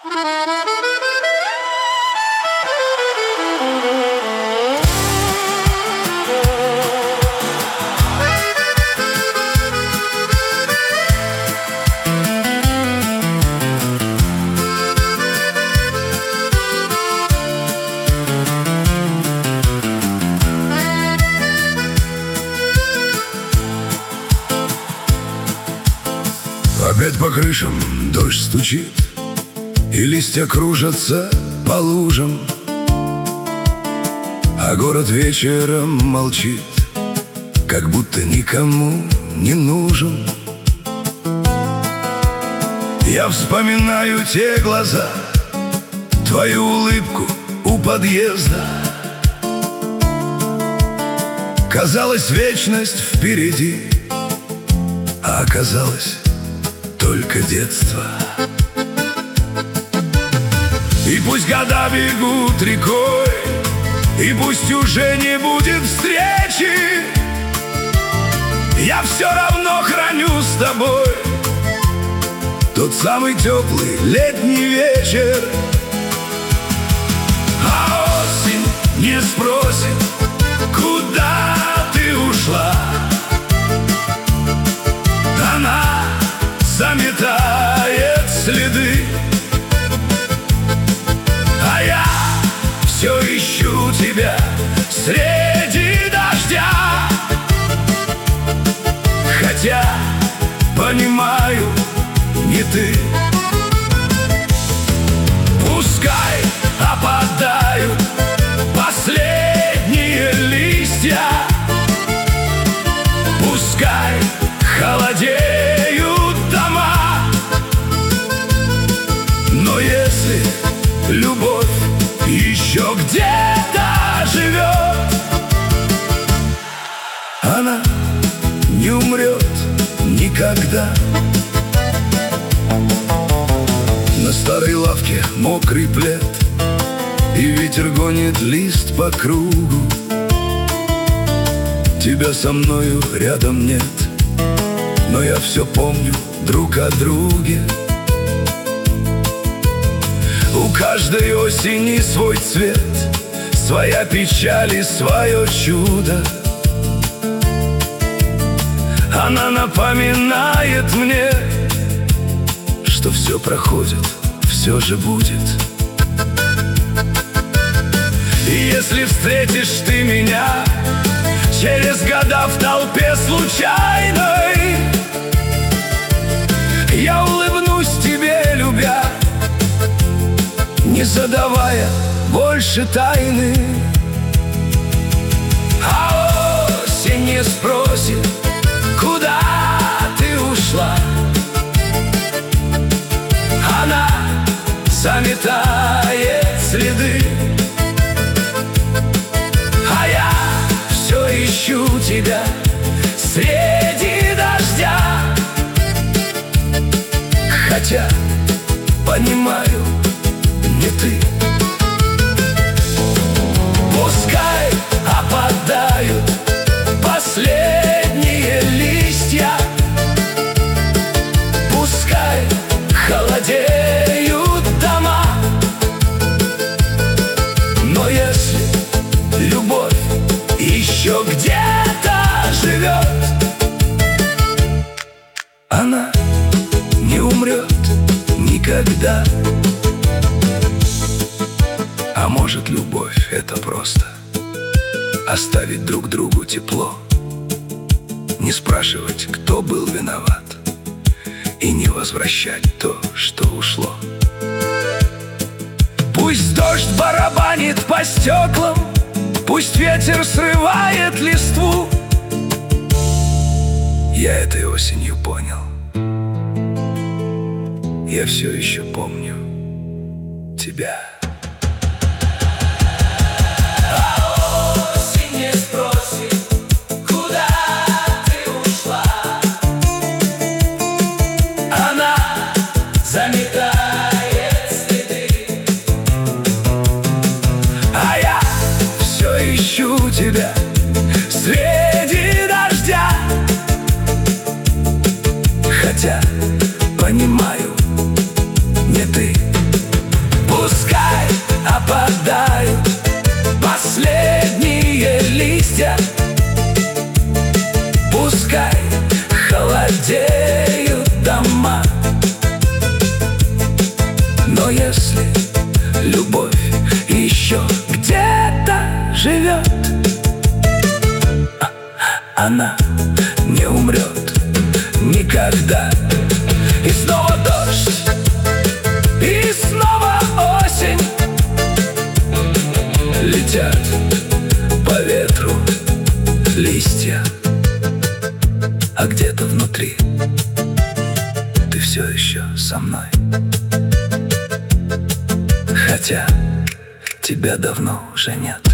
Опять по крышам дождь стучит, и листья кружатся по лужам, а город вечером молчит, как будто никому не нужен. Я вспоминаю те глаза, твою улыбку у подъезда. Казалось, вечность впереди, а оказалось только детство. И пусть года бегут рекой, и пусть уже не будет встречи, я все равно храню с тобой тот самый теплый летний вечер. А осень не спросит, куда ты ушла. Она заметает следы, а я все ищу тебя среди дождя. Хотя понимаю, не ты. Пускай опадают последние листья, пускай холодеют дома, но если любовь еще где-то живет, она не умрет никогда. На старой лавке мокрый плед, и ветер гонит лист по кругу. Тебя со мною рядом нет, но я все помню друг о друге. У каждой осени свой цвет, своя печаль и свое чудо. Она напоминает мне, что все проходит, все же будет. И если встретишь ты меня через года в толпе случайной, я улыбнусь тебе, любя, не задавая больше тайны. А осень не спросит, куда ты ушла. Она заметает следы, а я все ищу тебя среди дождя. Хотя понимаю, не ты. Пускай опадают последние листья, пускай холодеют дома, но если любовь еще где-то живет, она не умрет никогда. А может, любовь — это просто оставить друг другу тепло, не спрашивать, кто был виноват, и не возвращать то, что ушло. Пусть дождь барабанит по стеклам, пусть ветер срывает листву, я этой осенью понял, я все еще помню тебя. Ищу тебя среди дождя, хотя понимаю, не ты. опадают последние листья. Пускай холодеют дома, но если любовь еще где-то живет, она не умрет никогда. И снова дождь, и снова осень. Летят по ветру листья, а где-то внутри ты все еще со мной. Хотя тебя давно уже нет.